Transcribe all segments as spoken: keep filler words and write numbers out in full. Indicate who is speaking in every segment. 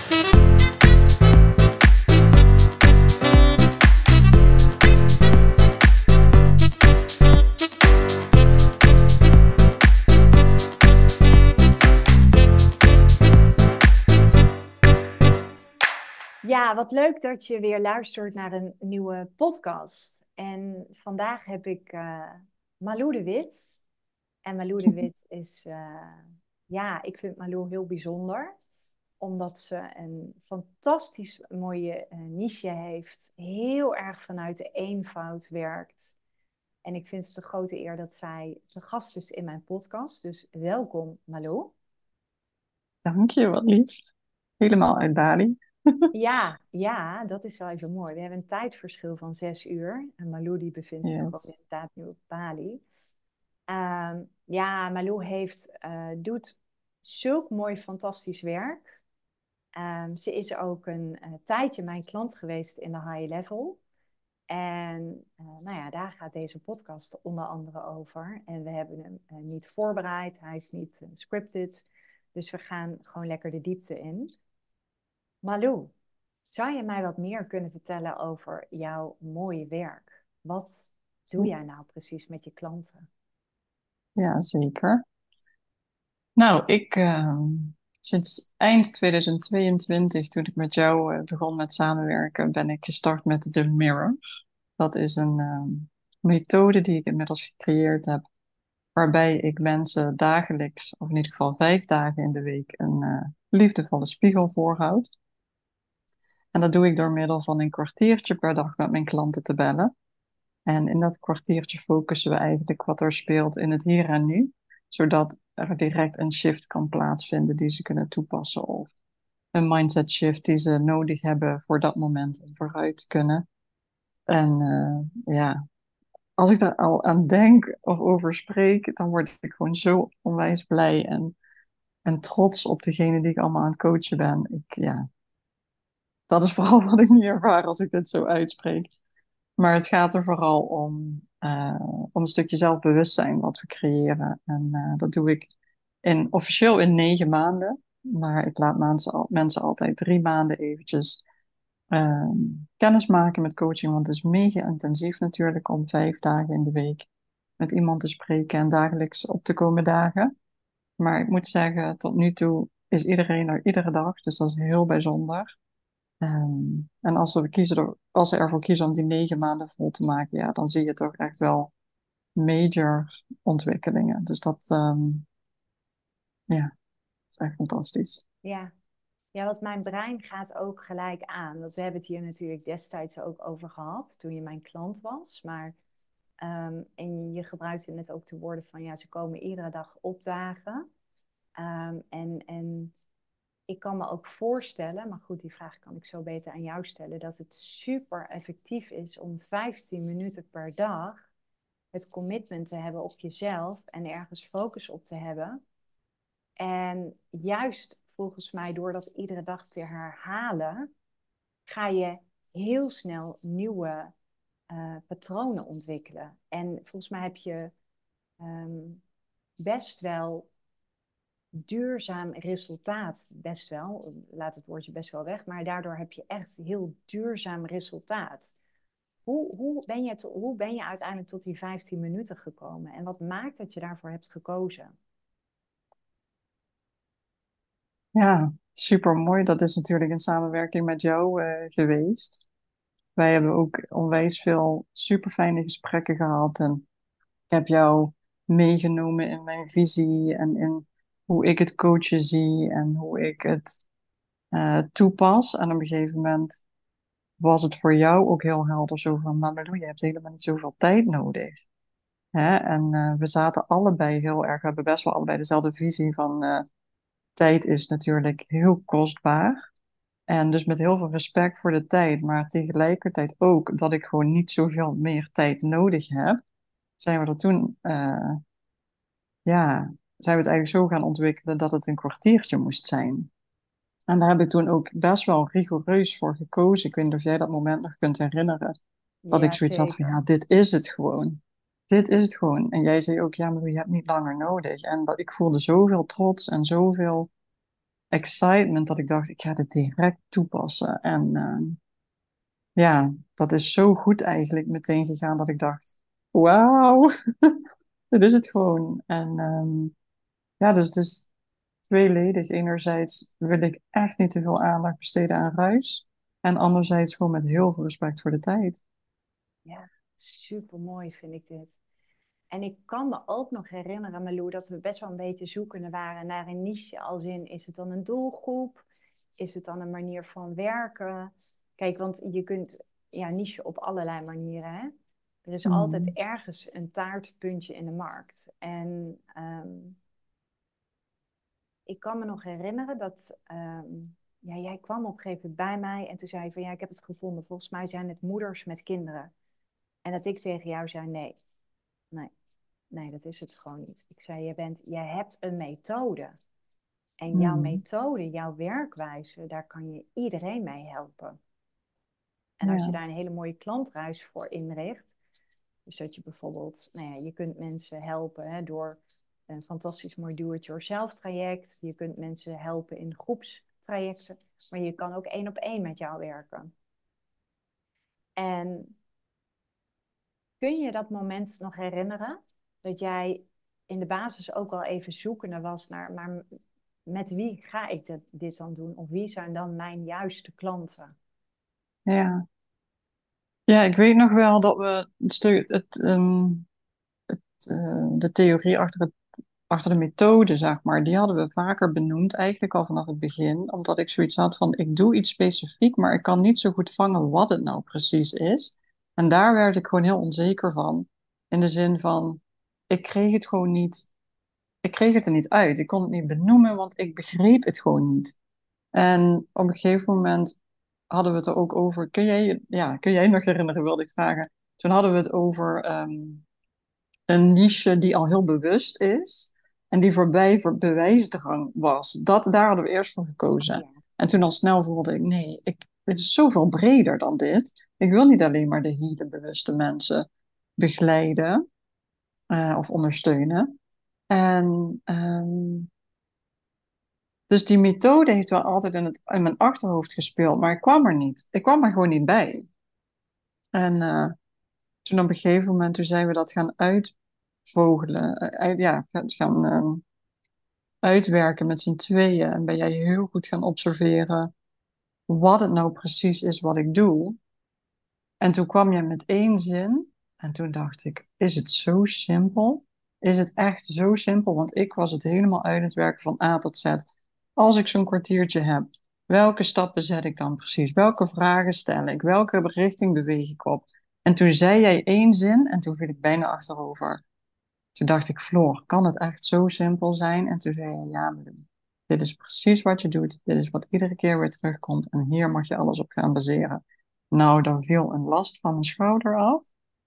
Speaker 1: Ja, wat leuk dat je weer luistert naar een nieuwe podcast. En vandaag heb ik uh, Malou de Wit. En Malou de Wit is, uh, ja, ik vind Malou heel bijzonder. Omdat ze een fantastisch mooie uh, niche heeft. Heel erg vanuit de eenvoud werkt. En ik vind het een grote eer dat zij te gast is in mijn podcast. Dus welkom Malou.
Speaker 2: Dank je, wat lief. Helemaal uit Bali.
Speaker 1: Ja, ja, dat is wel even mooi. We hebben een tijdverschil van zes uur. En Malou die bevindt zich gewoon
Speaker 2: Yes.
Speaker 1: inderdaad nu op Bali. Um, ja, Malou heeft, uh, doet zulk mooi, fantastisch werk. Um, ze is ook een uh, tijdje mijn klant geweest in de high level. En uh, nou ja, daar gaat deze podcast onder andere over. En we hebben hem uh, niet voorbereid. Hij is niet uh, scripted. Dus we gaan gewoon lekker de diepte in. Malou, zou je mij wat meer kunnen vertellen over jouw mooie werk? Wat doe jij nou precies met je klanten?
Speaker 2: Ja, zeker. Nou, ik uh, sinds eind tweeduizend tweeëntwintig, toen ik met jou uh, begon met samenwerken, ben ik gestart met The Mirror. Dat is een uh, methode die ik inmiddels gecreëerd heb, waarbij ik mensen dagelijks, of in ieder geval vijf dagen in de week, een uh, liefdevolle spiegel voorhoud. En dat doe ik door middel van een kwartiertje per dag met mijn klanten te bellen. En in dat kwartiertje focussen we eigenlijk wat er speelt in het hier en nu, zodat er direct een shift kan plaatsvinden die ze kunnen toepassen of een mindset shift die ze nodig hebben voor dat moment om vooruit te kunnen. En uh, ja, als ik daar al aan denk of over spreek, dan word ik gewoon zo onwijs blij en, en trots op degene die ik allemaal aan het coachen ben. Ik, ja, dat is vooral wat ik nu ervaar als ik dit zo uitspreek. Maar het gaat er vooral om, uh, om een stukje zelfbewustzijn wat we creëren. En uh, dat doe ik in, officieel in negen maanden. Maar ik laat mensen, al, mensen altijd drie maanden eventjes uh, kennis maken met coaching. Want het is mega intensief natuurlijk om vijf dagen in de week met iemand te spreken en dagelijks op te komen dagen. Maar ik moet zeggen, tot nu toe is iedereen er iedere dag. Dus dat is heel bijzonder. Um, en als we kiezen er, als ze ervoor kiezen om die negen maanden vol te maken, ja, dan zie je toch echt wel major ontwikkelingen. Dus dat, um, ja, is echt fantastisch.
Speaker 1: Ja. Ja, want mijn brein gaat ook gelijk aan. Want we hebben het hier natuurlijk destijds ook over gehad, toen je mijn klant was. Maar, um, en je gebruikte net ook de woorden van, ja, ze komen iedere dag opdagen. Um, en, en ik kan me ook voorstellen, maar goed, die vraag kan ik zo beter aan jou stellen, dat het super effectief is om vijftien minuten per dag het commitment te hebben op jezelf en ergens focus op te hebben. En juist volgens mij door dat iedere dag te herhalen, ga je heel snel nieuwe uh, patronen ontwikkelen. En volgens mij heb je um, best wel duurzaam resultaat, best wel, laat het woordje best wel weg, maar daardoor heb je echt heel duurzaam resultaat. Hoe, hoe, ben je to, hoe ben je uiteindelijk tot die vijftien minuten gekomen? En wat maakt dat je daarvoor hebt gekozen?
Speaker 2: Ja, super mooi. Dat is natuurlijk in samenwerking met jou uh, geweest. Wij hebben ook onwijs veel super fijne gesprekken gehad. En ik heb jou meegenomen in mijn visie en in hoe ik het coachen zie en hoe ik het uh, toepas. En op een gegeven moment was het voor jou ook heel helder zo van, maar Malou, je hebt helemaal niet zoveel tijd nodig. Hè? En uh, we zaten allebei heel erg, we hebben best wel allebei dezelfde visie van uh, tijd is natuurlijk heel kostbaar. En dus met heel veel respect voor de tijd, maar tegelijkertijd ook dat ik gewoon niet zoveel meer tijd nodig heb, zijn we er toen, uh, ja, zijn we het eigenlijk zo gaan ontwikkelen dat het een kwartiertje moest zijn. En daar heb ik toen ook best wel rigoureus voor gekozen. Ik weet niet of jij dat moment nog kunt herinneren. Dat ik
Speaker 1: Ja,
Speaker 2: zoiets had van, ja,
Speaker 1: zeker.
Speaker 2: dit is het gewoon. Dit is het gewoon. En jij zei ook, ja, maar je hebt niet langer nodig. En dat, ik voelde zoveel trots en zoveel excitement dat ik dacht, ik ga dit direct toepassen. En uh, ja, dat is zo goed eigenlijk meteen gegaan dat ik dacht, wauw, dit is het gewoon. En um, ja, dus, dus tweeledig. Enerzijds wil ik echt niet te veel aandacht besteden aan ruis. En anderzijds gewoon met heel veel respect voor de tijd.
Speaker 1: Ja, super mooi vind ik dit. En ik kan me ook nog herinneren, Malou, dat we best wel een beetje zoekende waren naar een niche. Als in, is het dan een doelgroep? Is het dan een manier van werken? Kijk, want je kunt ja, niche op allerlei manieren, hè? Er is altijd
Speaker 2: Mm.
Speaker 1: ergens een taartpuntje in de markt. En um, ik kan me nog herinneren dat um, ja, jij kwam op een gegeven moment bij mij en toen zei je van ja, ik heb het gevonden. Volgens mij zijn het moeders met kinderen. En dat ik tegen jou zei nee, nee. Nee, dat is het gewoon niet. Ik zei, je, bent, je hebt een methode. En jouw
Speaker 2: Mm.
Speaker 1: methode, jouw werkwijze, daar kan je iedereen mee helpen. En als je
Speaker 2: Ja.
Speaker 1: daar een hele mooie klantreis voor inricht, dus dat je bijvoorbeeld, nou ja, je kunt mensen helpen hè, door een fantastisch mooi do-it-yourself traject. Je kunt mensen helpen in groepstrajecten, maar je kan ook één op één met jou werken. En kun je dat moment nog herinneren? Dat jij in de basis ook wel even zoekende was naar, maar met wie ga ik dit, dit dan doen? Of wie zijn dan mijn juiste klanten?
Speaker 2: Ja. Ja, ik weet nog wel dat we het stuk, het, um, het, uh, de theorie achter, het, achter de methode, zeg maar, die hadden we vaker benoemd, eigenlijk al vanaf het begin. Omdat ik zoiets had van, ik doe iets specifiek, maar ik kan niet zo goed vangen wat het nou precies is. En daar werd ik gewoon heel onzeker van. In de zin van, ik kreeg het gewoon niet, ik kreeg het er niet uit. Ik kon het niet benoemen, want ik begreep het gewoon niet. En op een gegeven moment hadden we het er ook over. Kun jij, ja, kun jij nog herinneren, wilde ik vragen. Toen hadden we het over um, een niche die al heel bewust is. En die voorbij voor bewijsdrang was. Dat, daar hadden we eerst voor
Speaker 1: Oh
Speaker 2: gekozen.
Speaker 1: ja,
Speaker 2: En toen al snel voelde ik, nee, ik, dit is zoveel breder dan dit. Ik wil niet alleen maar de hele bewuste mensen begeleiden uh, of ondersteunen. En um, dus die methode heeft wel altijd in, het, in mijn achterhoofd gespeeld, maar ik kwam er niet. Ik kwam er gewoon niet bij. En uh, toen op een gegeven moment, toen zijn we dat gaan uitvogelen, uh, uit, ja, gaan uh, uitwerken met z'n tweeën. En ben jij heel goed gaan observeren wat het nou precies is wat ik doe. En toen kwam jij met één zin en toen dacht ik, is het zo simpel? Is het echt zo simpel? Want ik was het helemaal uit het werken van A tot Z. Als ik zo'n kwartiertje heb, welke stappen zet ik dan precies? Welke vragen stel ik? Welke richting beweeg ik op? En toen zei jij één zin en toen viel ik bijna achterover. Toen dacht ik, Floor, kan het echt zo simpel zijn? En toen zei je, ja, dit is precies wat je doet. Dit is wat iedere keer weer terugkomt. En hier mag je alles op gaan baseren. Nou, dan viel een last van mijn schouder af.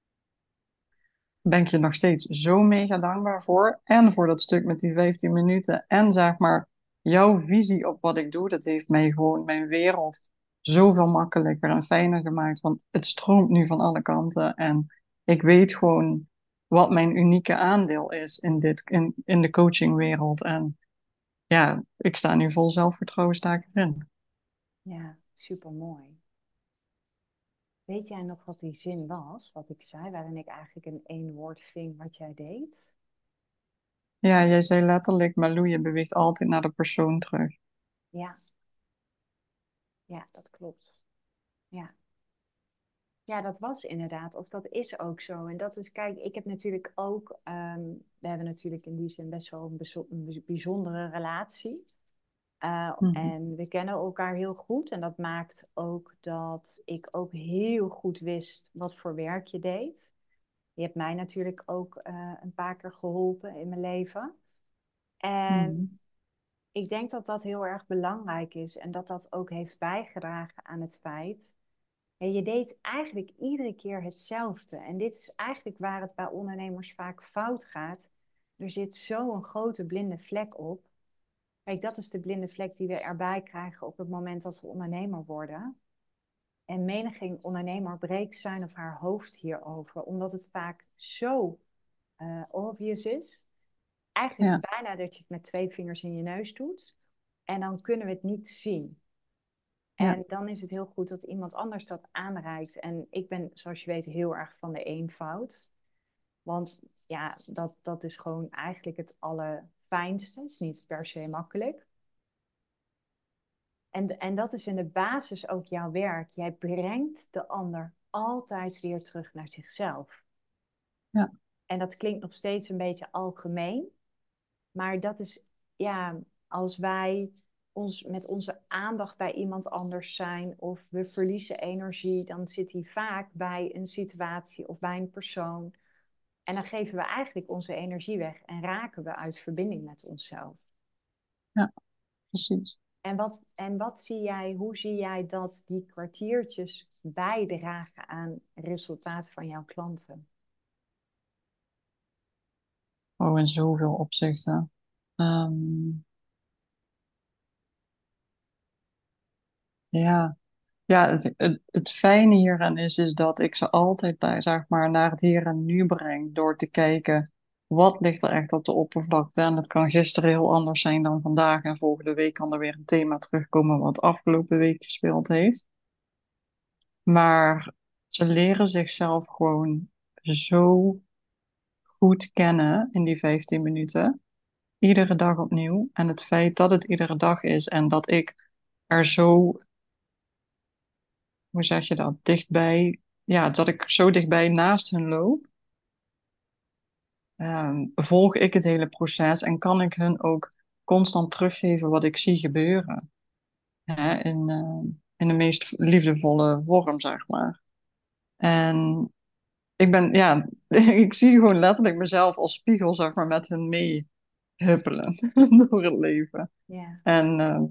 Speaker 2: Ben ik je nog steeds zo mega dankbaar voor. En voor dat stuk met die vijftien minuten. En zeg maar, jouw visie op wat ik doe, dat heeft mij gewoon mijn wereld zoveel makkelijker en fijner gemaakt. Want het stroomt nu van alle kanten. En ik weet gewoon wat mijn unieke aandeel is in, dit, in, in de coachingwereld. En ja, ik sta nu vol zelfvertrouwen, sta ik erin.
Speaker 1: ja, super mooi. Weet jij nog wat die zin was, wat ik zei, waarin ik eigenlijk in één woord ving wat jij deed?
Speaker 2: Ja, jij zei letterlijk, Malou, je beweegt altijd naar de persoon terug.
Speaker 1: Ja, ja, dat klopt. Ja. Ja, dat was inderdaad, of dat is ook zo. En dat is, kijk, ik heb natuurlijk ook, um, we hebben natuurlijk in die zin best wel een, bezo- een bijzondere relatie. Uh,
Speaker 2: Mhm.
Speaker 1: en we kennen elkaar heel goed. En dat maakt ook dat ik ook heel goed wist wat voor werk je deed. Je hebt mij natuurlijk ook uh, een paar keer geholpen in mijn leven. En
Speaker 2: Mhm.
Speaker 1: ik denk dat dat heel erg belangrijk is. En dat dat ook heeft bijgedragen aan het feit. Ja, je deed eigenlijk iedere keer hetzelfde. En dit is eigenlijk waar het bij ondernemers vaak fout gaat. Er zit zo'n grote blinde vlek op. Kijk, dat is de blinde vlek die we erbij krijgen op het moment dat we ondernemer worden. En menigeen ondernemer breekt zijn of haar hoofd hierover, omdat het vaak zo uh, obvious is. Eigenlijk
Speaker 2: Ja,
Speaker 1: bijna dat je het met twee vingers in je neus doet. En dan kunnen we het niet zien.
Speaker 2: Ja,
Speaker 1: En dan is het heel goed dat iemand anders dat aanreikt. En ik ben, zoals je weet, heel erg van de eenvoud. Want ja, dat, dat is gewoon eigenlijk het allerfijnste. Het is niet per se makkelijk. En, en dat is in de basis ook jouw werk. Jij brengt de ander altijd weer terug naar zichzelf.
Speaker 2: ja,
Speaker 1: En dat klinkt nog steeds een beetje algemeen. Maar dat is, ja, als wij ons met onze aandacht bij iemand anders zijn of we verliezen energie, dan zit die vaak bij een situatie of bij een persoon. En dan geven we eigenlijk onze energie weg en raken we uit verbinding met onszelf.
Speaker 2: ja, precies.
Speaker 1: En wat, en wat zie jij, hoe zie jij dat die kwartiertjes bijdragen aan het resultaat van jouw klanten?
Speaker 2: Oh, in zoveel opzichten. Ehm, ja, ja het, het, het fijne hieraan is, is dat ik ze altijd bij, zeg maar, naar het hier en nu breng. Door te kijken, wat ligt er echt op de oppervlakte? En dat kan gisteren heel anders zijn dan vandaag. En volgende week kan er weer een thema terugkomen wat afgelopen week gespeeld heeft. Maar ze leren zichzelf gewoon zo goed kennen in die vijftien minuten. Iedere dag opnieuw. En het feit dat het iedere dag is en dat ik er zo, hoe zeg je dat, dichtbij, ja, dat ik zo dichtbij naast hun loop, ehm, volg ik het hele proces en kan ik hun ook constant teruggeven wat ik zie gebeuren. Hè, in, eh, in de meest liefdevolle vorm, zeg maar. En ik ben, ja, ik zie gewoon letterlijk mezelf als spiegel, zeg maar, met hun mee huppelen door het leven.
Speaker 1: Ja,
Speaker 2: En eh,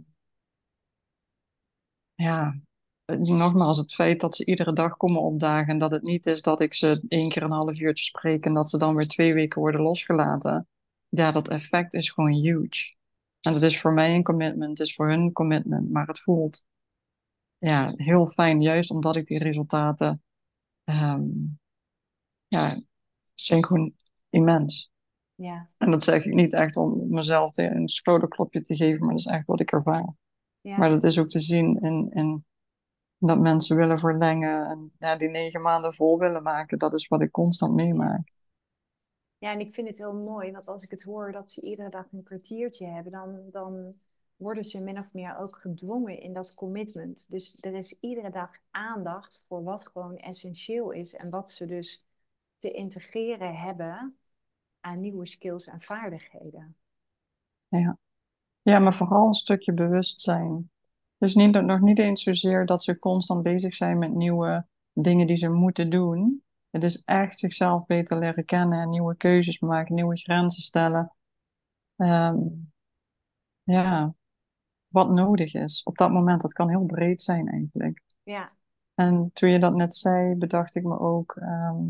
Speaker 2: ja, nogmaals, het feit dat ze iedere dag komen opdagen en dat het niet is dat ik ze één keer een half uurtje spreek en dat ze dan weer twee weken worden losgelaten. Ja, dat effect is gewoon huge. En dat is voor mij een commitment, het is voor hun een commitment, maar het voelt ja, heel fijn, juist omdat ik die resultaten, ehm, ja, zijn gewoon immens.
Speaker 1: ja,
Speaker 2: En dat zeg ik niet echt om mezelf te- een schouderklopje te geven, maar dat is echt wat ik ervaar. Maar
Speaker 1: ja.
Speaker 2: dat is ook te zien in, in dat mensen willen verlengen en ja, die negen maanden vol willen maken. Dat is wat ik constant
Speaker 1: Ja.
Speaker 2: meemaak.
Speaker 1: Ja, en ik vind het heel mooi, want als ik het hoor dat ze iedere dag een kwartiertje hebben, dan, dan worden ze min of meer ook gedwongen in dat commitment. Dus er is iedere dag aandacht voor wat gewoon essentieel is en wat ze dus te integreren hebben aan nieuwe skills en vaardigheden.
Speaker 2: Ja. Ja, maar vooral een stukje bewustzijn. Dus niet, nog niet eens zozeer dat ze constant bezig zijn met nieuwe dingen die ze moeten doen. Het is echt zichzelf beter leren kennen en nieuwe keuzes maken, nieuwe grenzen stellen. Ehm, ja, wat nodig is op dat moment. Dat kan heel breed zijn eigenlijk.
Speaker 1: Ja,
Speaker 2: En toen je dat net zei, bedacht ik me ook. ehm,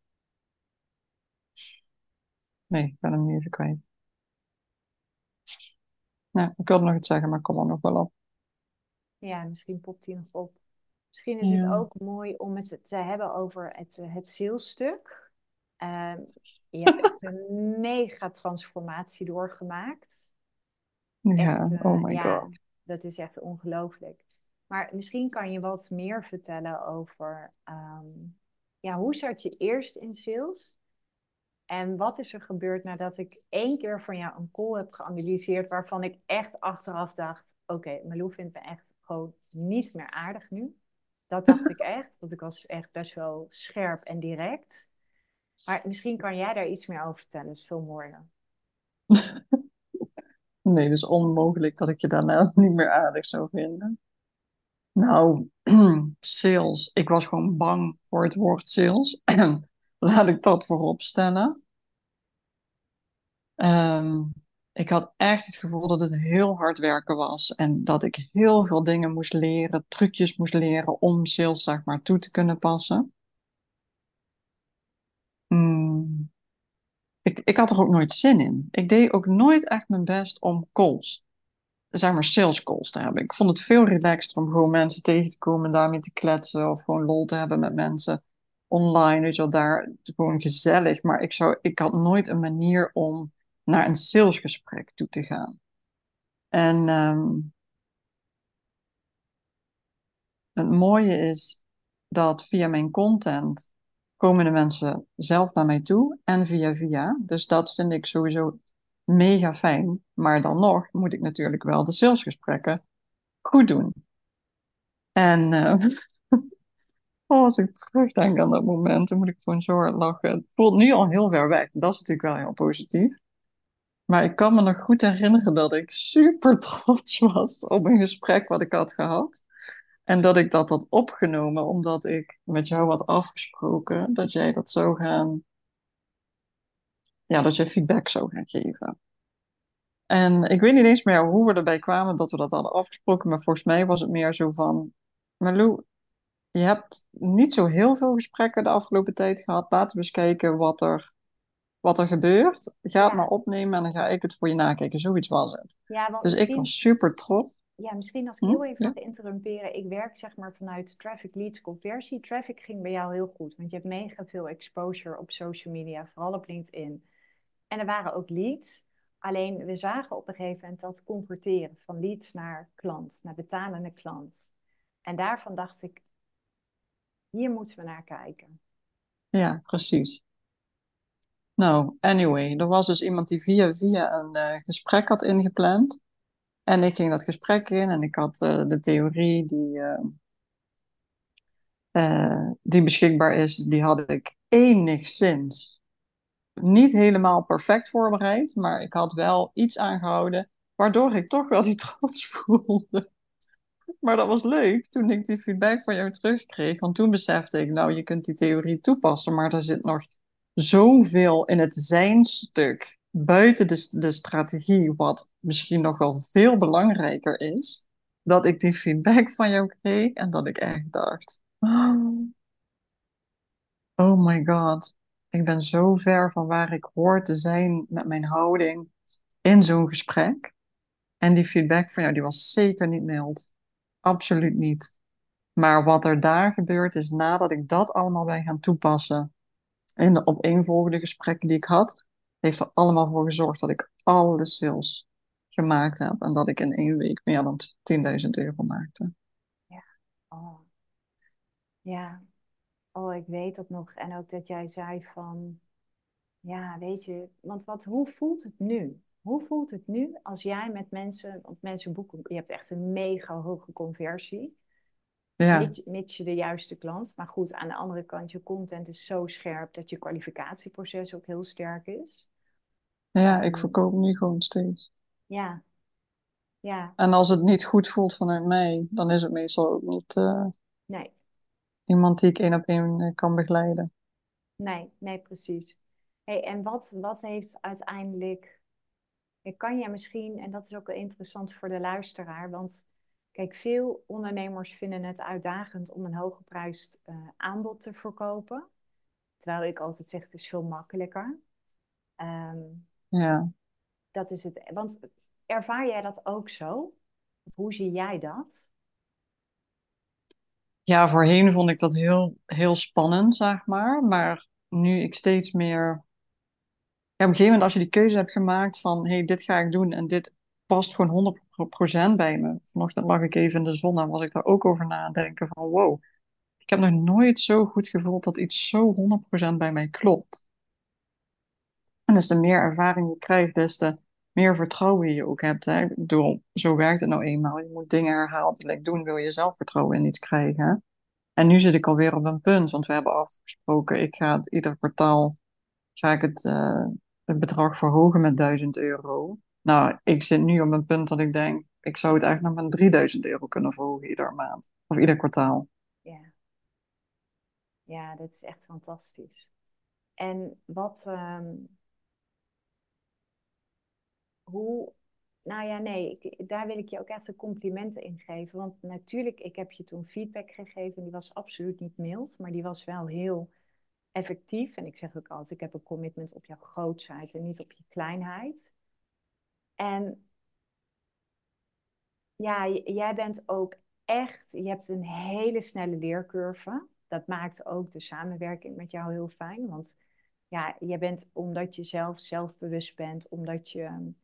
Speaker 2: nee, ik ben hem nu even kwijt. Ja, ik wilde nog iets zeggen, maar ik kom er nog wel op.
Speaker 1: ja, misschien popt die nog op. Misschien is het
Speaker 2: Ja,
Speaker 1: ook mooi om het te hebben over het, eh, het zielstuk. Ehm, je hebt echt een mega transformatie doorgemaakt. Echt,
Speaker 2: ja, oh
Speaker 1: eh,
Speaker 2: my
Speaker 1: ja,
Speaker 2: god.
Speaker 1: dat is echt ongelooflijk. Maar misschien kan je wat meer vertellen over, ehm, ja, hoe zat je eerst in sales? En wat is er gebeurd nadat ik één keer van jou een call heb geanalyseerd, waarvan ik echt achteraf dacht, oké, okay, Malou vindt me echt gewoon niet meer aardig nu. Dat dacht ik echt, want ik was echt best wel scherp en direct. Maar misschien kan jij daar iets meer over vertellen, dat is veel mooier.
Speaker 2: Nee, het is onmogelijk dat ik je daarna niet meer aardig zou vinden. Nou, sales. Ik was gewoon bang voor het woord sales. Laat ik dat voorop stellen. Ehm, ik had echt het gevoel dat het heel hard werken was en dat ik heel veel dingen moest leren, trucjes moest leren om sales, zeg maar, toe te kunnen passen. Hmm, Ik, ik had er ook nooit zin in. Ik deed ook nooit echt mijn best om calls, zeg maar sales calls te hebben. Ik vond het veel relaxter om gewoon mensen tegen te komen, daarmee te kletsen of gewoon lol te hebben met mensen online, weet je wel, daar gewoon gezellig. Maar ik zou, ik had nooit een manier om naar een salesgesprek toe te gaan. En um, het mooie is dat via mijn content komen de mensen zelf naar mij toe en via via. Dus dat vind ik sowieso mega fijn. Maar dan nog moet ik natuurlijk wel de salesgesprekken goed doen. En uh, als ik terugdenk aan dat moment, dan moet ik gewoon zo hard lachen. Het voelt nu al heel ver weg. Dat is natuurlijk wel heel positief. Maar ik kan me nog goed herinneren dat ik super trots was op een gesprek wat ik had gehad. En dat ik dat had opgenomen omdat ik met jou had afgesproken dat jij dat zou gaan, ja, dat je feedback zou gaan geven. En ik weet niet eens meer hoe we erbij kwamen dat we dat hadden afgesproken, maar volgens mij was het meer zo van, Malou, je hebt niet zo heel veel gesprekken de afgelopen tijd gehad. Laten we eens kijken wat er, wat er gebeurt. Ga het maar
Speaker 1: Ja,
Speaker 2: opnemen en dan ga ik het voor je nakijken. Zoiets was het.
Speaker 1: ja, want
Speaker 2: Dus ik
Speaker 1: misschien,
Speaker 2: was super trots.
Speaker 1: ja, misschien als ik
Speaker 2: Hm?
Speaker 1: heel even
Speaker 2: Ja?
Speaker 1: mag interrumperen. Ik werk zeg maar vanuit traffic leads conversie. Traffic ging bij jou heel goed, want je hebt mega veel exposure op social media, vooral op LinkedIn. En er waren ook leads. Alleen we zagen op een gegeven moment dat converteren van leads naar klant, naar betalende klant. En daarvan dacht ik, hier moeten we naar kijken.
Speaker 2: Ja, precies. Nou, anyway, er was dus iemand die via via een eh, gesprek had ingepland. En ik ging dat gesprek in en ik had eh, de theorie die, eh, eh, die beschikbaar is, die had ik enigszins niet helemaal perfect voorbereid, maar ik had wel iets aangehouden, waardoor ik toch wel die trots voelde. Maar dat was leuk toen ik die feedback van jou terugkreeg, want toen besefte ik, nou, je kunt die theorie toepassen, maar er zit nog zoveel in het zijnstuk buiten de, de strategie, wat misschien nog wel veel belangrijker is, dat ik die feedback van jou kreeg en dat ik echt dacht, oh my god, ik ben zo ver van waar ik hoor te zijn met mijn houding in zo'n gesprek. En die feedback van jou, die was zeker niet mild. Absoluut niet. Maar wat er daar gebeurd is nadat ik dat allemaal ben gaan toepassen in de opeenvolgende gesprekken die ik had, heeft er allemaal voor gezorgd dat ik alle sales gemaakt heb en dat ik in één week meer dan tienduizend euro maakte.
Speaker 1: Ja, oh, ja. Oh, ik weet dat nog. En ook dat jij zei van, ja, weet je, want wat, hoe voelt het nu? Hoe voelt het nu als jij met mensen, want mensen boeken, je hebt echt een mega hoge conversie,
Speaker 2: Ja,
Speaker 1: mits, mits je de juiste klant. Maar goed, aan de andere kant, je content is zo scherp dat je kwalificatieproces ook heel sterk is.
Speaker 2: ja, ik
Speaker 1: Um,
Speaker 2: verkoop nu gewoon steeds.
Speaker 1: ja, ja,
Speaker 2: En als het niet goed voelt vanuit mij, dan is het meestal ook niet eh,
Speaker 1: nee,
Speaker 2: iemand die ik één op één eh, kan begeleiden.
Speaker 1: nee, nee, precies. Hey, en wat, wat heeft uiteindelijk ik kan je misschien, en dat is ook wel interessant voor de luisteraar, want kijk, veel ondernemers vinden het uitdagend om een hooggeprijsd uh, aanbod te verkopen. Terwijl ik altijd zeg, het is veel makkelijker. Um,
Speaker 2: Ja.
Speaker 1: dat is het. Want ervaar jij dat ook zo? Of hoe zie jij dat?
Speaker 2: Ja, voorheen vond ik dat heel, heel spannend, zeg maar. Maar nu ik steeds meer. Ja, op een gegeven moment, als je die keuze hebt gemaakt van: hé, hey, dit ga ik doen en dit past gewoon honderd procent bij me. Vanochtend lag ik even in de zon en was ik daar ook over nadenken van: wow, ik heb nog nooit zo goed gevoeld dat iets zo honderd procent bij mij klopt. En des te meer ervaring je krijgt, des te meer vertrouwen je ook hebt. Hè? Ik bedoel, zo werkt het nou eenmaal. Je moet dingen herhaaldelijk doen, wil je zelfvertrouwen in iets krijgen. En nu zit ik alweer op een punt, want we hebben afgesproken, ik ga het ieder kwartaal, ga ik het, eh, het bedrag verhogen met duizend euro. Nou, ik zit nu op een punt dat ik denk, ik zou het eigenlijk nog met drieduizend euro kunnen verhogen ieder maand. Of ieder kwartaal.
Speaker 1: Ja, ja, dat is echt fantastisch. En wat, um, hoe, nou ja, nee, ik, daar wil ik je ook echt een complimenten in geven. Want natuurlijk, ik heb je toen feedback gegeven. Die was absoluut niet mild, maar die was wel heel effectief. En ik zeg ook altijd, ik heb een commitment op jouw grootsheid en niet op je kleinheid. En ja, j- jij bent ook echt, je hebt een hele snelle leercurve. Dat maakt ook de samenwerking met jou heel fijn. Want ja, je bent, omdat je zelf zelfbewust bent, omdat je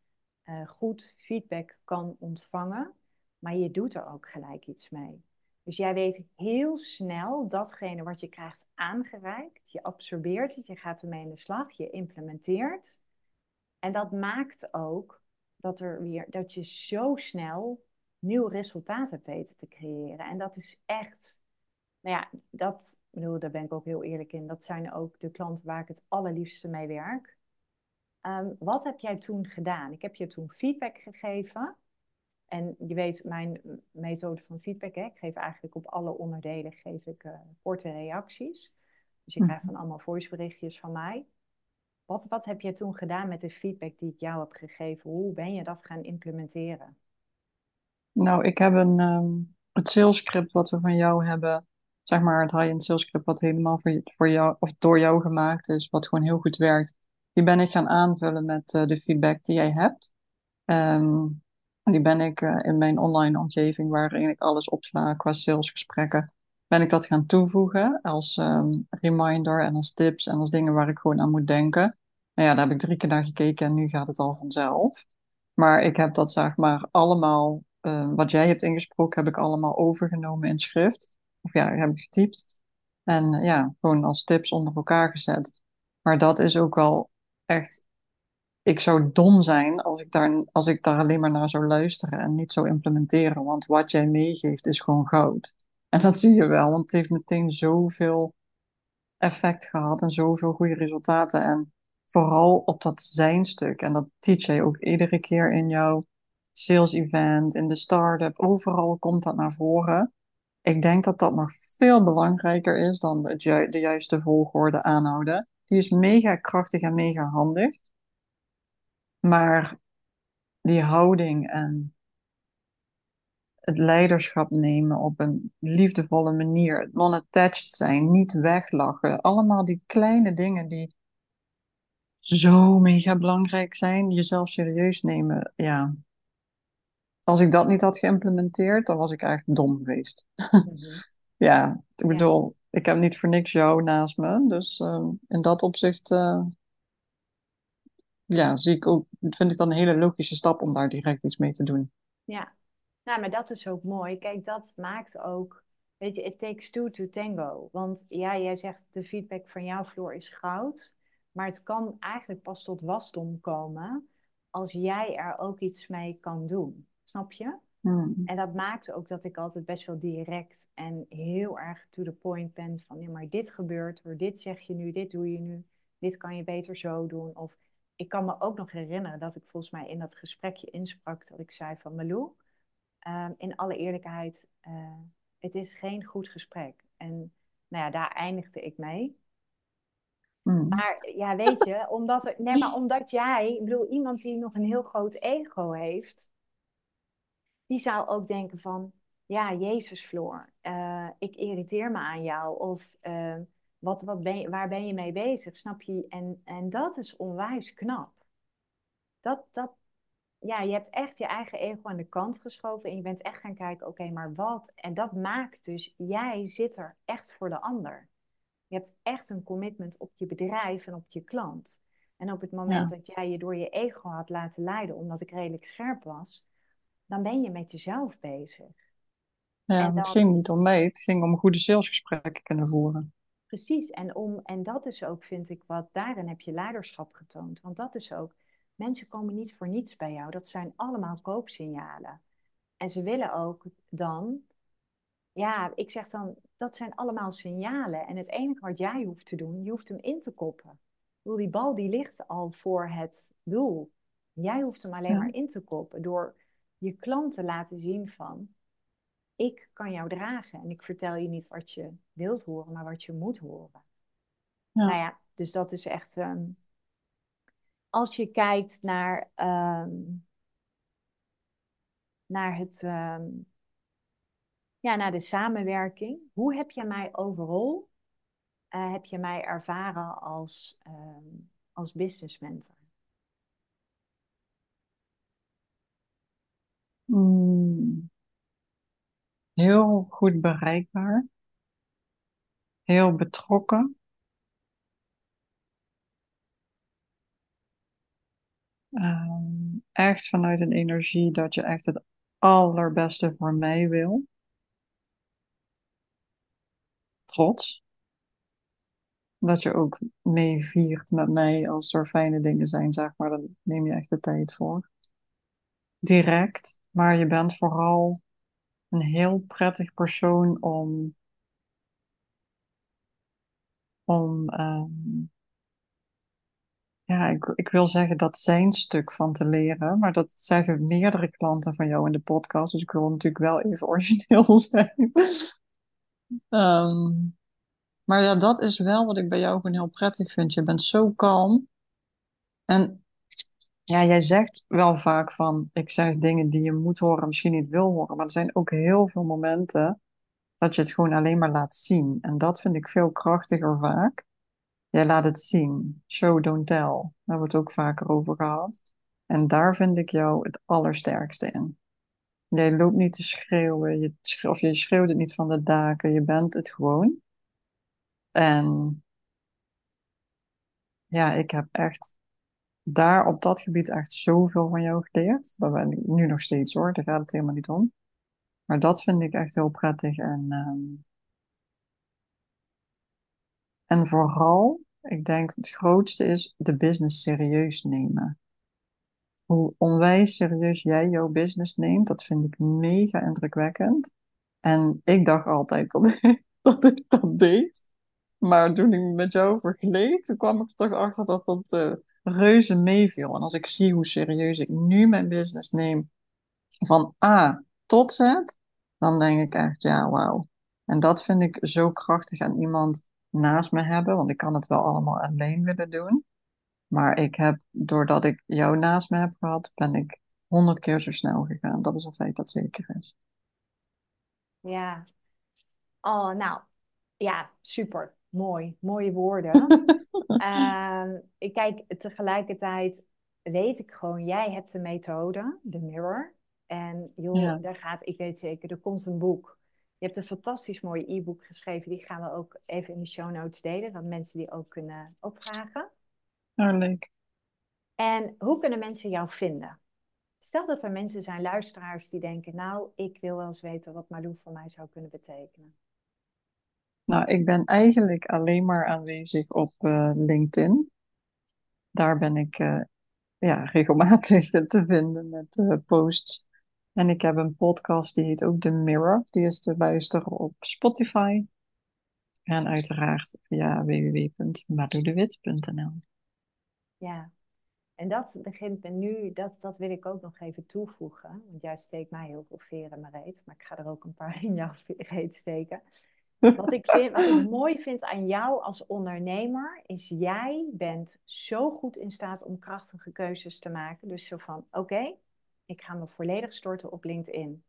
Speaker 1: uh, goed feedback kan ontvangen, maar je doet er ook gelijk iets mee. Dus jij weet heel snel datgene wat je krijgt aangereikt. Je absorbeert het, je gaat ermee in de slag, je implementeert. En dat maakt ook dat, er weer, dat je zo snel nieuw resultaat hebt weten te creëren. En dat is echt, nou ja, dat, bedoel, daar ben ik ook heel eerlijk in. Dat zijn ook de klanten waar ik het allerliefste mee werk. Um, wat heb jij toen gedaan? Ik heb je toen feedback gegeven. En je weet mijn methode van feedback. Hè? Ik geef eigenlijk op alle onderdelen geef ik, uh, korte reacties. Dus je
Speaker 2: Hm.
Speaker 1: krijgt dan allemaal voiceberichtjes van mij. Wat, wat heb je toen gedaan met de feedback die ik jou heb gegeven? Hoe ben je dat gaan implementeren?
Speaker 2: Nou, ik heb een, ehm, het salescript wat we van jou hebben, zeg maar het high-end salescript wat helemaal voor, je- voor jou of door jou gemaakt is, wat gewoon heel goed werkt. Die ben ik gaan aanvullen met eh, de feedback die jij hebt. Ehm, en die ben ik eh, in mijn online omgeving, waarin ik alles opsla qua salesgesprekken, ben ik dat gaan toevoegen als ehm, reminder en als tips en als dingen waar ik gewoon aan moet denken. Nou ja, daar heb ik drie keer naar gekeken en nu gaat het al vanzelf. Maar ik heb dat zeg maar allemaal, eh, wat jij hebt ingesproken, heb ik allemaal overgenomen in schrift. Of ja, heb ik getypt. En eh, ja, gewoon als tips onder elkaar gezet. Maar dat is ook wel echt, ik zou dom zijn als ik daar, als ik daar alleen maar naar zou luisteren en niet zou implementeren. Want wat jij meegeeft is gewoon goud. En dat zie je wel, want het heeft meteen zoveel effect gehad en zoveel goede resultaten. En vooral op dat zijnstuk. En dat teach jij ook iedere keer in jouw sales event, in de start-up. Overal komt dat naar voren. Ik denk dat dat nog veel belangrijker is dan de, ju de juiste volgorde aanhouden. Die is mega krachtig en mega handig. Maar die houding en het leiderschap nemen op een liefdevolle manier, non-attached zijn, niet weglachen, allemaal die kleine dingen die zo mega belangrijk zijn, jezelf serieus nemen. Ja, als ik dat niet had geïmplementeerd, dan was ik echt dom geweest.
Speaker 1: Mhm.
Speaker 2: Ja, ik
Speaker 1: Ja.
Speaker 2: bedoel, ik heb niet voor niks jou naast me, dus ehm, in dat opzicht, eh, ja, zie ik ook, vind ik dan een hele logische stap om daar direct iets mee te doen.
Speaker 1: Ja, nou, maar dat is ook mooi. Kijk, dat maakt ook, weet je, it takes two to tango. Want ja, jij zegt de feedback van jouw Floor is goud, maar het kan eigenlijk pas tot wasdom komen als jij er ook iets mee kan doen. Snap je?
Speaker 2: Hmm.
Speaker 1: En dat maakt ook dat ik altijd best wel direct en heel erg to the point ben van, ja, maar dit gebeurt er, dit zeg je nu, dit doe je nu, dit kan je beter zo doen. Of ik kan me ook nog herinneren dat ik volgens mij in dat gesprekje insprak dat ik zei van, Malou, um, in alle eerlijkheid, uh, het is geen goed gesprek. En nou ja, daar eindigde ik mee.
Speaker 2: Hmm.
Speaker 1: Maar ja, weet je, omdat, er, nee, maar omdat jij, ik bedoel, iemand die nog een heel groot ego heeft, die zou ook denken van, ja, Jezus Floor, uh, ik irriteer me aan jou. Of uh, wat, wat ben je, waar ben je mee bezig, snap je? En, en dat is onwijs knap. Dat, dat, ja, je hebt echt je eigen ego aan de kant geschoven en je bent echt gaan kijken, oké, okay, maar wat? En dat maakt dus, jij zit er echt voor de ander. Je hebt echt een commitment op je bedrijf en op je klant. En op het moment
Speaker 2: Ja.
Speaker 1: dat jij je door je ego had laten leiden, omdat ik redelijk scherp was, dan ben je met jezelf bezig.
Speaker 2: Ja,
Speaker 1: En
Speaker 2: het
Speaker 1: dan,
Speaker 2: ging niet om mij, het ging om goede salesgesprekken kunnen voeren.
Speaker 1: precies, en, om, en dat is ook, vind ik, wat daarin heb je leiderschap getoond. Want dat is ook, mensen komen niet voor niets bij jou. Dat zijn allemaal koopsignalen. En ze willen ook dan, ja, ik zeg dan, dat zijn allemaal signalen. En het enige wat jij hoeft te doen, je hoeft hem in te koppen. Ik bedoel, die bal die ligt al voor het doel. Jij hoeft hem alleen
Speaker 2: Ja,
Speaker 1: maar in te koppen door je klant te laten zien van, ik kan jou dragen en ik vertel je niet wat je wilt horen, maar wat je moet horen. Nou
Speaker 2: ja.
Speaker 1: ja, dus dat is echt, um, als je kijkt naar, um, naar het, um, ja, naar de samenwerking. Hoe heb je mij overal, uh, heb je mij ervaren als, um, als business mentor?
Speaker 2: Mm, heel goed bereikbaar, heel betrokken. Ehm, echt vanuit een energie dat je echt het allerbeste voor mij wil. Trots. Dat je ook mee viert met mij als er fijne dingen zijn, zeg maar. Daar neem je echt de tijd voor. Direct, maar je bent vooral een heel prettig persoon om, om ehm, ja, ik, ik wil zeggen dat zijn stuk van te leren, maar dat zeggen meerdere klanten van jou in de podcast, dus ik wil natuurlijk wel even origineel zijn. Ehm, maar ja, dat is wel wat ik bij jou gewoon heel prettig vind. Je bent zo kalm. En ja, jij zegt wel vaak van, ik zeg dingen die je moet horen, misschien niet wil horen, maar er zijn ook heel veel momenten dat je het gewoon alleen maar laat zien. En dat vind ik veel krachtiger vaak. Jij laat het zien. Show, don't tell. Daar hebben we het ook vaker over gehad. En daar vind ik jou het allersterkste in. Jij loopt niet te schreeuwen, je, schreeuw- of je schreeuwt het niet van de daken, je bent het gewoon. En ja, ik heb echt daar op dat gebied echt zoveel van jou geleerd. Dat ben ik nu nog steeds hoor, daar gaat het helemaal niet om. Maar dat vind ik echt heel prettig. En, ehm, en vooral, ik denk het grootste is de business serieus nemen. Hoe onwijs serieus jij jouw business neemt, dat vind ik mega indrukwekkend. En ik dacht altijd dat ik, dat ik dat deed. Maar toen ik met jou vergeleek, toen kwam ik er toch achter dat dat eh, reuze meeviel. En als ik zie hoe serieus ik nu mijn business neem, van A tot Z, dan denk ik echt, ja, wauw. En dat vind ik zo krachtig aan iemand naast me hebben, want ik kan het wel allemaal alleen willen doen. Maar ik heb, doordat ik jou naast me heb gehad, ben ik honderd keer zo snel gegaan. Dat is een feit dat zeker is.
Speaker 1: Ja. Oh, nou, ja, super. Mooi. Mooie woorden. Ehm, ik kijk, tegelijkertijd weet ik gewoon, jij hebt de methode, de Mirror. En joh,
Speaker 2: Ja,
Speaker 1: daar gaat, ik weet zeker, er komt een boek. Je hebt een fantastisch mooi e-book geschreven. Die gaan we ook even in de show notes delen, dat mensen die ook kunnen opvragen.
Speaker 2: nou leuk.
Speaker 1: En hoe kunnen mensen jou vinden? Stel dat er mensen zijn, luisteraars, die denken, nou, ik wil wel eens weten wat Malou voor mij zou kunnen betekenen.
Speaker 2: Nou, ik ben eigenlijk alleen maar aanwezig op eh, LinkedIn. Daar ben ik eh, ja, regelmatig te vinden met eh, posts. En ik heb een podcast die heet ook The Mirror. Die is te luisteren op Spotify. En uiteraard via w w w punt madoudewit punt n l.
Speaker 1: Ja, en dat begint me nu, dat, dat wil ik ook nog even toevoegen. Want jij steekt mij heel veel veren in mijn reet, maar ik ga er ook een paar in jouw reet steken. Wat ik vind, wat ik mooi vind aan jou als ondernemer, is jij bent zo goed in staat om krachtige keuzes te maken. Dus zo van, oké, okay, ik ga me volledig storten op LinkedIn.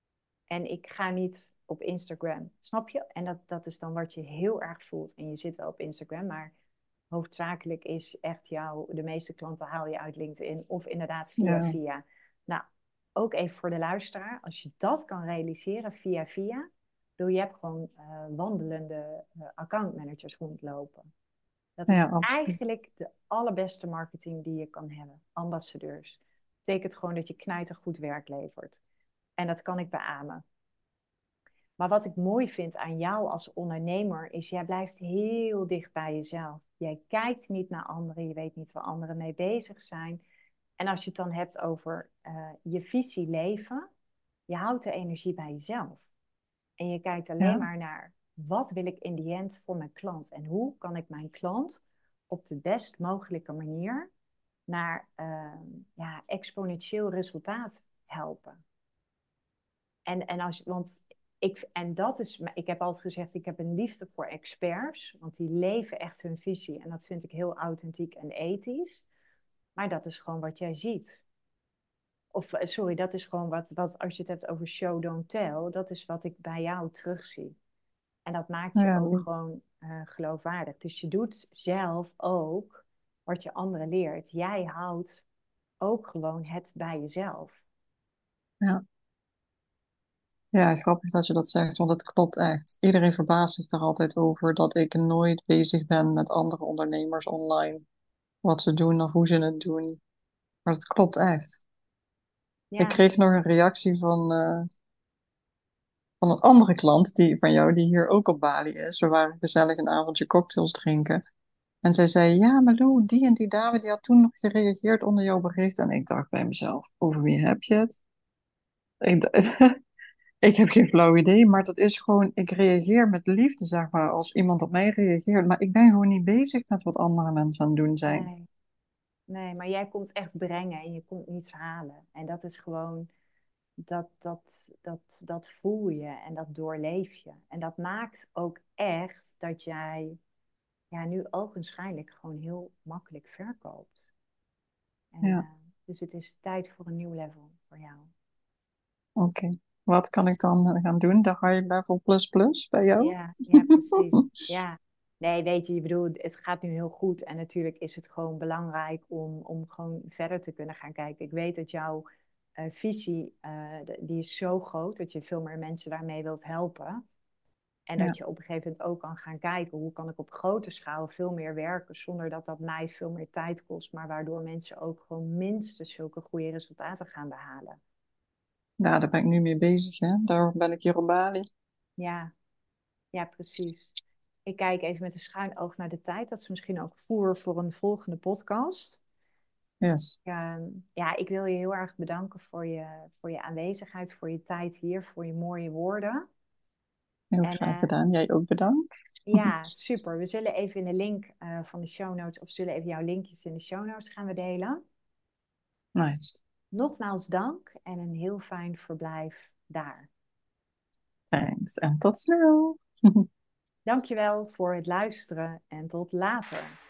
Speaker 1: En ik ga niet op Instagram, snap je? En dat, dat is dan wat je heel erg voelt. En je zit wel op Instagram, maar hoofdzakelijk is echt jou, de meeste klanten haal je uit LinkedIn of inderdaad via
Speaker 2: Ja,
Speaker 1: via. Nou, ook even voor de luisteraar, als je dat kan realiseren via via, bedoel, je hebt gewoon uh, wandelende uh, accountmanagers rondlopen. Dat
Speaker 2: ja,
Speaker 1: is
Speaker 2: absoluut.
Speaker 1: eigenlijk de allerbeste marketing die je kan hebben. Ambassadeurs. Dat betekent gewoon dat je knijtergoed werk levert. En dat kan ik beamen. Maar wat ik mooi vind aan jou als ondernemer is, jij blijft heel dicht bij jezelf. Jij kijkt niet naar anderen, je weet niet waar anderen mee bezig zijn. En als je het dan hebt over uh, je visie leven, je houdt de energie bij jezelf. En je kijkt alleen
Speaker 2: Ja,
Speaker 1: maar naar, wat wil ik in die end voor mijn klant? En hoe kan ik mijn klant op de best mogelijke manier naar uh, ja, exponentieel resultaat helpen? En, en als, want ik, en dat is, ik heb altijd gezegd, ik heb een liefde voor experts, want die leven echt hun visie. En dat vind ik heel authentiek en ethisch. Maar dat is gewoon wat jij ziet. Of sorry, dat is gewoon wat, wat, als je het hebt over show, don't tell, dat is wat ik bij jou terugzie. En dat maakt je
Speaker 2: ja,
Speaker 1: ook
Speaker 2: lief.
Speaker 1: gewoon uh, geloofwaardig. Dus je doet zelf ook wat je anderen leert. Jij houdt ook gewoon het bij jezelf.
Speaker 2: Ja. Ja, grappig dat je dat zegt, want het klopt echt. Iedereen verbaast zich er altijd over dat ik nooit bezig ben met andere ondernemers online. Wat ze doen of hoe ze het doen. Maar het klopt echt. Ik
Speaker 1: Ja,
Speaker 2: kreeg nog een reactie van, eh, van een andere klant die, van jou die hier ook op Bali is. We waren gezellig een avondje cocktails drinken. En zij zei, ja, maar Lou, die en die dame die had toen nog gereageerd onder jouw bericht. En ik dacht bij mezelf, over wie heb je het? Ik, d- ik heb geen flauw idee, maar dat is gewoon, ik reageer met liefde, zeg maar, als iemand op mij reageert. Maar ik ben gewoon niet bezig met wat andere mensen aan het doen zijn.
Speaker 1: nee. Nee, maar jij komt echt brengen en je komt niets halen. En dat is gewoon, dat, dat, dat, dat voel je en dat doorleef je. En dat maakt ook echt dat jij ja, nu ogenschijnlijk gewoon heel makkelijk verkoopt. En
Speaker 2: Ja,
Speaker 1: uh, dus het is tijd voor een nieuw level voor jou.
Speaker 2: oké. Wat kan ik dan eh, gaan doen? Dan ga je level plus plus bij jou?
Speaker 1: Ja, ja, precies. Ja. Nee, weet je, je bedoelt, het gaat nu heel goed. En natuurlijk is het gewoon belangrijk om, om gewoon verder te kunnen gaan kijken. Ik weet dat jouw uh, visie, uh, die is zo groot dat je veel meer mensen daarmee wilt helpen. En dat
Speaker 2: Ja,
Speaker 1: je op een gegeven moment ook kan gaan kijken, hoe kan ik op grote schaal veel meer werken, zonder dat dat mij veel meer tijd kost, maar waardoor mensen ook gewoon minstens zulke goede resultaten gaan behalen.
Speaker 2: ja, daar ben ik nu mee bezig, hè. Daar ben ik hier op Bali.
Speaker 1: Ja, ja, precies. Ik kijk even met een schuin oog naar de tijd. Dat is misschien ook voer voor een volgende podcast.
Speaker 2: Yes,
Speaker 1: Ja, ja, ik wil je heel erg bedanken voor je, voor je aanwezigheid, voor je tijd hier, voor je mooie woorden.
Speaker 2: heel
Speaker 1: En
Speaker 2: graag
Speaker 1: uh,
Speaker 2: gedaan. Jij ook bedankt.
Speaker 1: ja, super. We zullen even in de link uh, van de show notes, of zullen even jouw linkjes in de show notes gaan we delen.
Speaker 2: Nice.
Speaker 1: Nogmaals dank en een heel fijn verblijf daar.
Speaker 2: Thanks. En tot snel.
Speaker 1: Dankjewel voor het luisteren en tot later.